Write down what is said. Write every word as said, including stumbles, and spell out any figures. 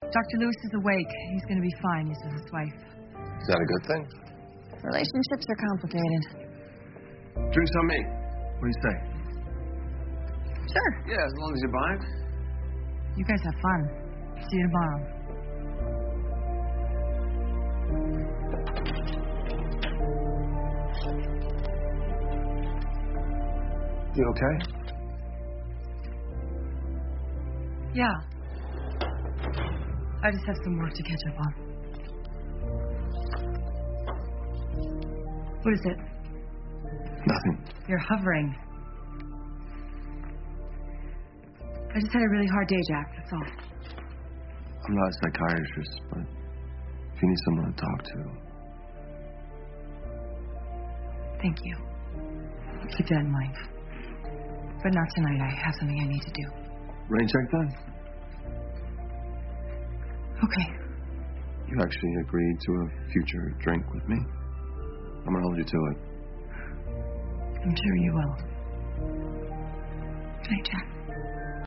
Doctor Lewis is awake. He's going to be fine. He's with his wife. Is that a good thing? Relationships are complicated. Drinks on me. What do you say? Sure. Yeah, as long as you buy it. You guys have fun. See you tomorrow. You okay? Yeah. I just have some work to catch up on. What is it? Nothing. You're hovering. I just had a really hard day, Jack. That's all. I'm not a psychiatrist, but if you need someone to talk to... Thank you. Keep that in mind. But not tonight. I have something I need to do. Rain check done? Okay. You actually agreed to a future drink with me. I'm gonna hold you to it. I'm sure you will. Good night, Jack.